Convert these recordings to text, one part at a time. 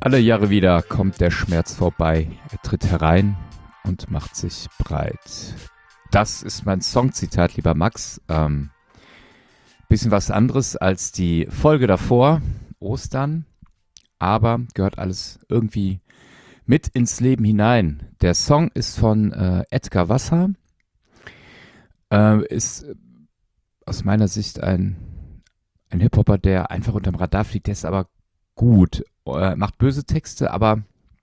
Alle Jahre wieder kommt der Schmerz vorbei. Er tritt herein und macht sich breit. Das ist mein Songzitat, lieber Max. Bisschen was anderes als die Folge davor, Ostern, aber gehört alles irgendwie mit ins Leben hinein. Der Song ist von Edgar Wasser, ist aus meiner Sicht ein Hip-Hopper, der einfach unterm Radar fliegt, der ist aber gut, macht böse Texte, aber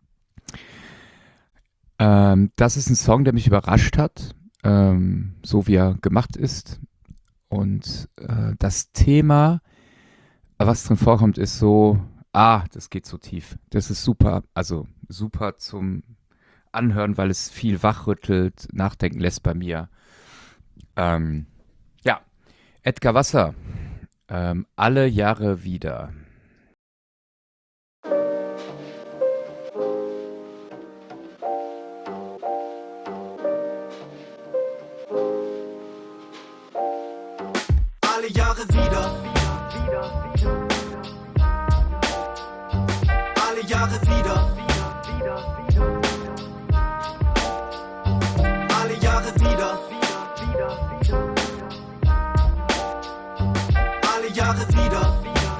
das ist ein Song, der mich überrascht hat, so wie er gemacht ist. Und das Thema, was drin vorkommt, ist so, das geht so tief. Das ist super, also super zum Anhören, weil es viel wachrüttelt, nachdenken lässt bei mir. Ja, Edgar Wasser, alle Jahre wieder. Alle Jahre wieder. Alle Jahre wieder. Alle Jahre wieder. Alle Jahre wieder.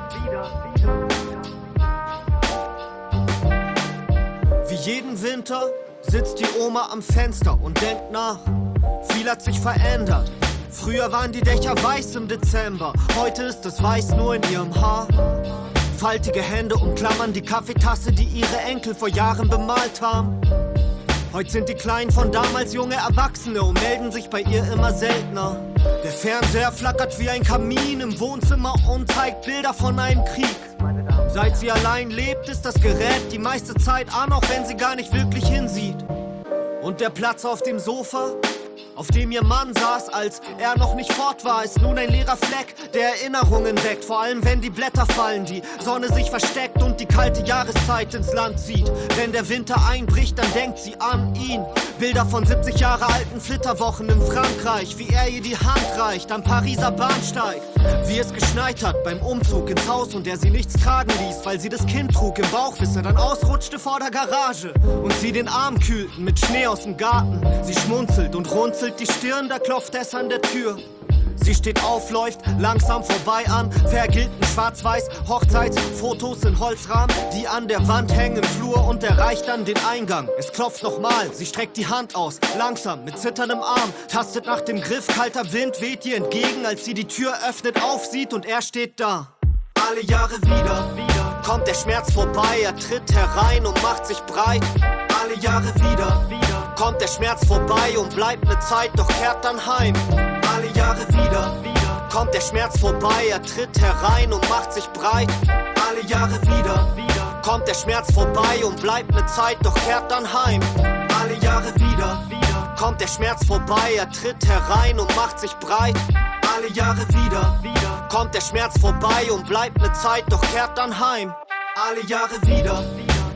Wie jeden Winter sitzt die Oma am Fenster und denkt nach. Viel hat sich verändert. Früher waren die Dächer weiß im Dezember, heute ist das Weiß nur in ihrem Haar. Faltige Hände umklammern die Kaffeetasse, die ihre Enkel vor Jahren bemalt haben. Heute sind die Kleinen von damals junge Erwachsene und melden sich bei ihr immer seltener. Der Fernseher flackert wie ein Kamin im Wohnzimmer und zeigt Bilder von einem Krieg. Seit sie allein lebt, ist das Gerät die meiste Zeit an, auch wenn sie gar nicht wirklich hinsieht. Und der Platz auf dem Sofa, auf dem ihr Mann saß, als er noch nicht fort war, ist nun ein leerer Fleck, der Erinnerungen weckt. Vor allem, wenn die Blätter fallen, die Sonne sich versteckt und die kalte Jahreszeit ins Land zieht. Wenn der Winter einbricht, dann denkt sie an ihn. Bilder von 70 Jahre alten Flitterwochen in Frankreich, wie er ihr die Hand reicht am Pariser Bahnsteig. Wie es geschneit hat beim Umzug ins Haus und er sie nichts tragen ließ, weil sie das Kind trug im Bauch, bis er dann ausrutschte vor der Garage. Und sie den Arm kühlten mit Schnee aus dem Garten. Sie schmunzelt und runzelt die Stirn, da klopft es an der Tür. Sie steht auf, läuft langsam vorbei an vergilbten Schwarz-Weiß Hochzeitsfotos in Holzrahmen, die an der Wand hängen im Flur und erreicht dann den Eingang. Es klopft nochmal, sie streckt die Hand aus, langsam mit zitterndem Arm, tastet nach dem Griff, kalter Wind weht ihr entgegen, als sie die Tür öffnet, aufsieht und er steht da. Alle Jahre wieder kommt der Schmerz vorbei, er tritt herein und macht sich breit. Alle Jahre wieder kommt der Schmerz vorbei und bleibt ne Zeit, doch kehrt dann heim. Alle Jahre wieder kommt der Schmerz vorbei, er tritt herein und macht sich breit. Alle Jahre wieder kommt der Schmerz vorbei und bleibt ne Zeit, doch kehrt dann heim. Alle Jahre wieder kommt der Schmerz vorbei, er tritt herein und macht sich breit. Alle Jahre wieder kommt der Schmerz vorbei und bleibt ne Zeit, doch kehrt dann heim. Alle Jahre wieder.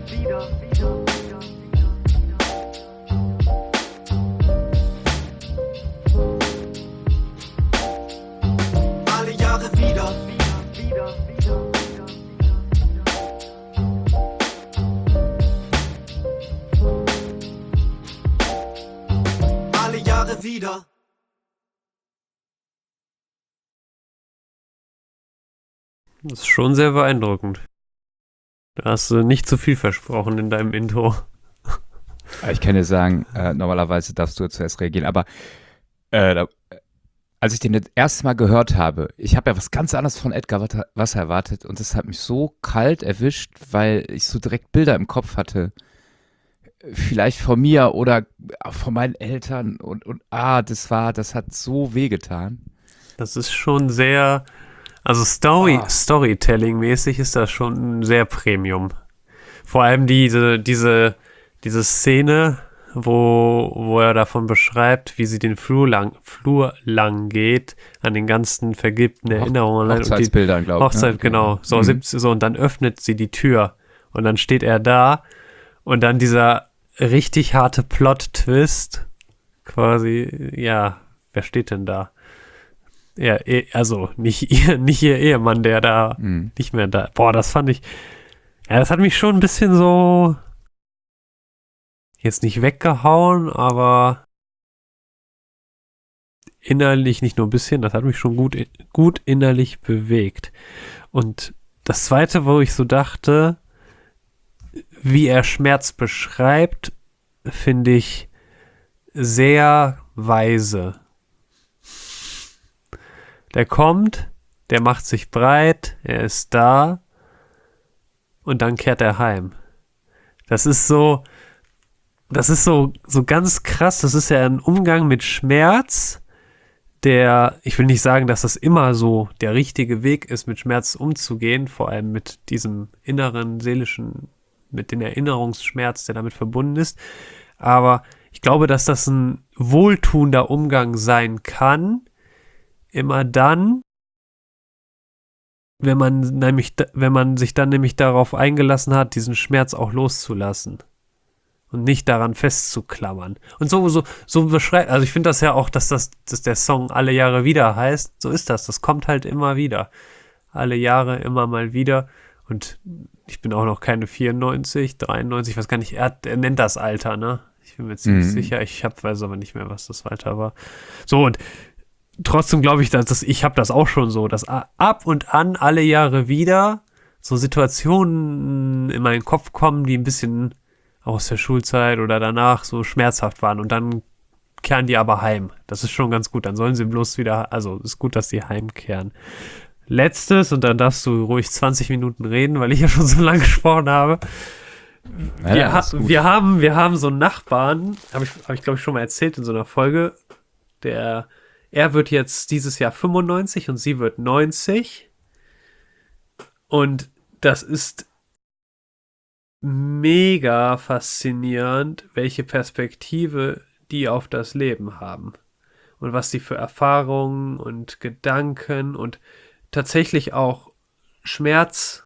Alle Jahre wieder. Alle Jahre wieder. Das ist schon sehr beeindruckend. Da hast du nicht zu viel versprochen in deinem Intro. Ich kann dir sagen, normalerweise darfst du zuerst reagieren, aber als ich den das erste Mal gehört habe, ich habe ja was ganz anderes von Edgar Wasser erwartet und das hat mich so kalt erwischt, weil ich so direkt Bilder im Kopf hatte. Vielleicht von mir oder von meinen Eltern und das hat so wehgetan. Das ist schon sehr, also Storytelling-mäßig ist das schon sehr Premium. Vor allem diese Szene, wo er davon beschreibt, wie sie den Flur lang geht, an den ganzen vergilbten Erinnerungen. Hochzeitsbildern, glaube ich. Hochzeit, genau. So, und dann öffnet sie die Tür und dann steht er da und dann dieser richtig harte Plot-Twist quasi, ja, wer steht denn da? Ja, also nicht ihr Ehemann, der da nicht mehr da. Boah, das fand ich Ja, das hat mich schon ein bisschen so jetzt nicht weggehauen, aber innerlich nicht nur ein bisschen, das hat mich schon gut innerlich bewegt. Und das Zweite, wo ich so dachte, wie er Schmerz beschreibt, finde ich sehr weise. Der kommt, der macht sich breit, er ist da und dann kehrt er heim. Das ist so ganz krass. Das ist ja ein Umgang mit Schmerz, ich will nicht sagen, dass das immer so der richtige Weg ist, mit Schmerz umzugehen, vor allem mit diesem inneren, seelischen, mit dem Erinnerungsschmerz, der damit verbunden ist. Aber ich glaube, dass das ein wohltuender Umgang sein kann, immer dann, wenn man sich dann nämlich darauf eingelassen hat, diesen Schmerz auch loszulassen. Und nicht daran festzuklammern. Und so beschreibt, also ich finde das ja auch, dass der Song alle Jahre wieder heißt. So ist das. Das kommt halt immer wieder. Alle Jahre immer mal wieder. Und ich bin auch noch keine 94, 93, ich weiß gar nicht, er nennt das Alter, ne? Ich bin mir ziemlich sicher. Weiß aber nicht mehr, was das Alter war. So, und trotzdem glaube ich, ich habe das auch schon so, dass ab und an alle Jahre wieder so Situationen in meinen Kopf kommen, die ein bisschen aus der Schulzeit oder danach so schmerzhaft waren und dann kehren die aber heim. Das ist schon ganz gut. Dann sollen sie bloß wieder, also ist gut, dass die heimkehren. Letztes, und dann darfst du ruhig 20 Minuten reden, weil ich ja schon so lange gesprochen habe. Wir haben so einen Nachbarn, habe ich glaube ich schon mal erzählt in so einer Folge, er wird jetzt dieses Jahr 95 und sie wird 90. Und das ist mega faszinierend, welche Perspektive die auf das Leben haben. Und was die für Erfahrungen und Gedanken und tatsächlich auch Schmerz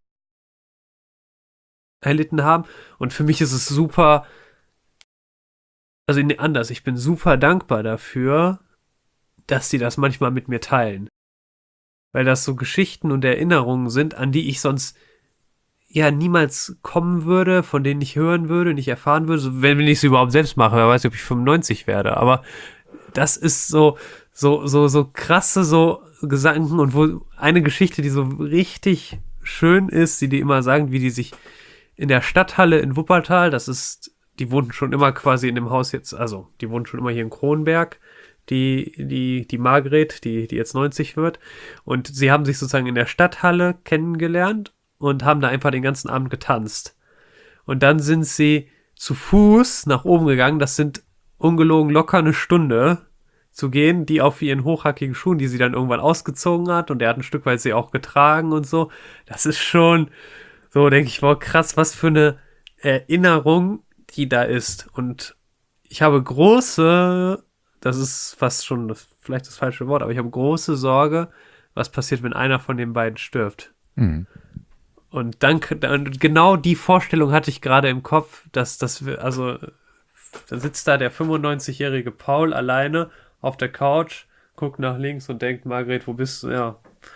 erlitten haben. Und für mich ist es super, also anders, ich bin super dankbar dafür, dass sie das manchmal mit mir teilen. Weil das so Geschichten und Erinnerungen sind, an die ich sonst ja niemals kommen würde, von denen ich hören würde, nicht erfahren würde, so, wenn ich es überhaupt selbst mache, wer weiß, ob ich 95 werde, aber das ist so krasse so Gedanken und wo eine Geschichte, die so richtig schön ist, die immer sagen, wie die sich in der Stadthalle in Wuppertal, die wohnten schon immer quasi in dem Haus jetzt, also die wohnen schon immer hier in Kronberg, die Margret, die jetzt 90 wird, und sie haben sich sozusagen in der Stadthalle kennengelernt und haben da einfach den ganzen Abend getanzt. Und dann sind sie zu Fuß nach oben gegangen. Das sind ungelogen locker eine Stunde zu gehen, die auf ihren hochhackigen Schuhen, die sie dann irgendwann ausgezogen hat. Und er hat ein Stück weit sie auch getragen und so. Das ist schon so, denke ich, wow, krass, was für eine Erinnerung die da ist. Und ich habe das ist fast schon vielleicht das falsche Wort, aber ich habe große Sorge, was passiert, wenn einer von den beiden stirbt. Mhm. Und genau die Vorstellung hatte ich gerade im Kopf, dass also da sitzt da der 95-jährige Paul alleine auf der Couch, guckt nach links und denkt, Margret, wo bist du? Ja.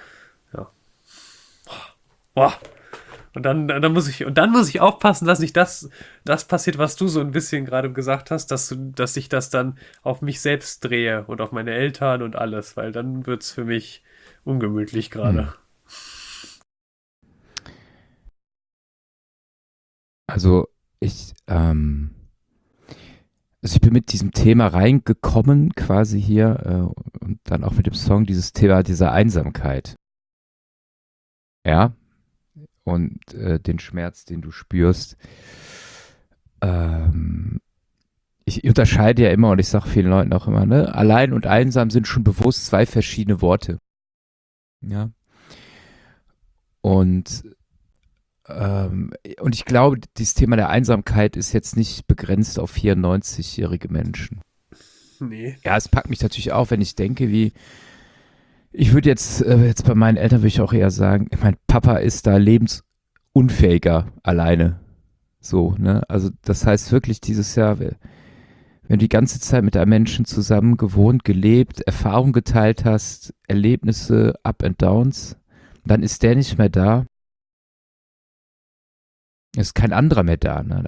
Boah. Und dann muss ich aufpassen, dass nicht das passiert, was du so ein bisschen gerade gesagt hast, dass ich das dann auf mich selbst drehe und auf meine Eltern und alles, weil dann wird's für mich ungemütlich gerade. Also ich bin mit diesem Thema reingekommen, quasi hier, und dann auch mit dem Song, dieses Thema dieser Einsamkeit. Ja, und den Schmerz, den du spürst. Ich unterscheide ja immer, und ich sage vielen Leuten auch immer, ne, allein und einsam sind schon bewusst zwei verschiedene Worte. Ja. Und ich glaube, dieses Thema der Einsamkeit ist jetzt nicht begrenzt auf 94-jährige Menschen. Nee. Ja, es packt mich natürlich auch, wenn ich denke, ich würde jetzt bei meinen Eltern würde ich auch eher sagen, mein Papa ist da lebensunfähiger alleine. So, ne? Also das heißt wirklich dieses Jahr, wenn du die ganze Zeit mit einem Menschen zusammen gewohnt, gelebt, Erfahrungen geteilt hast, Erlebnisse, Up and Downs, dann ist der nicht mehr da. ist kein anderer mehr da, ne?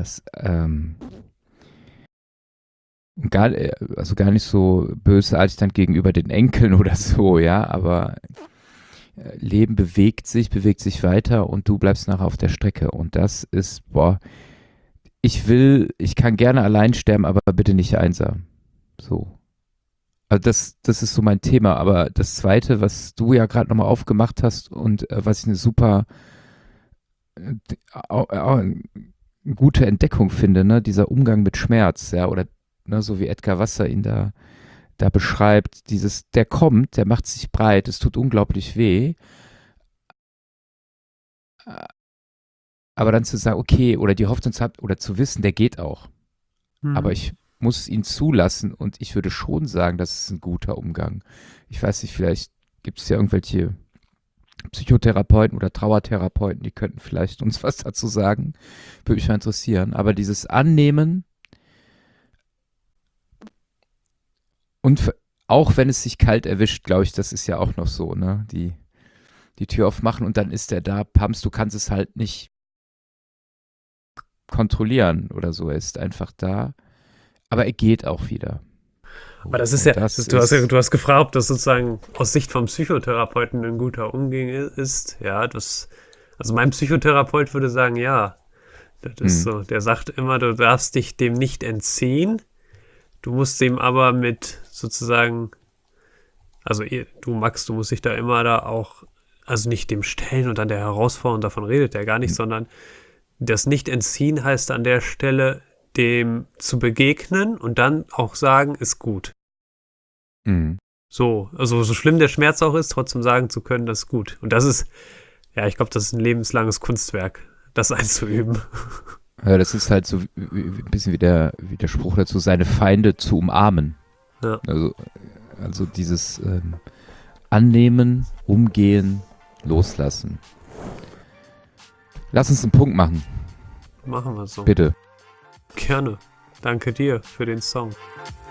Also gar nicht so bösartig dann gegenüber den Enkeln oder so, ja, aber Leben bewegt sich weiter und du bleibst nachher auf der Strecke. Und das ist, ich kann gerne allein sterben, aber bitte nicht einsam. So. Also das ist so mein Thema. Aber das Zweite, was du ja gerade nochmal aufgemacht hast und was ich eine super gute Entdeckung finde, ne, dieser Umgang mit Schmerz, ja, oder ne, so wie Edgar Wasser ihn da beschreibt, der kommt, der macht sich breit, es tut unglaublich weh, aber dann zu sagen, okay, oder die Hoffnung zu haben, oder zu wissen, der geht auch, aber ich muss ihn zulassen und ich würde schon sagen, das ist ein guter Umgang. Ich weiß nicht, vielleicht gibt es ja irgendwelche Psychotherapeuten oder Trauertherapeuten, die könnten vielleicht uns was dazu sagen, würde mich mal interessieren, aber dieses Annehmen und auch wenn es sich kalt erwischt, glaube ich, das ist ja auch noch so, ne, die Tür aufmachen und dann ist er da, Pams, du kannst es halt nicht kontrollieren oder so, er ist einfach da, aber er geht auch wieder. Aber das ist du hast gefragt, ob das sozusagen aus Sicht vom Psychotherapeuten ein guter Umgang ist. Ja, also mein Psychotherapeut würde sagen, ja, das ist so. Der sagt immer, du darfst dich dem nicht entziehen, du musst dem aber mit sozusagen, also du Max, du musst dich da immer auch, also nicht dem stellen und dann der herausfordern, davon redet er gar nicht, sondern das Nicht-Entziehen heißt an der Stelle, dem zu begegnen und dann auch sagen, ist gut. So, also so schlimm der Schmerz auch ist, trotzdem sagen zu können, das ist gut. Und das ist, ja, ich glaube, das ist ein lebenslanges Kunstwerk, das einzuüben. Ja, das ist halt so ein bisschen wie der Spruch dazu, seine Feinde zu umarmen. Ja. Also dieses Annehmen, Umgehen, Loslassen. Lass uns einen Punkt machen. Machen wir so. Bitte. Gerne. Danke dir für den Song.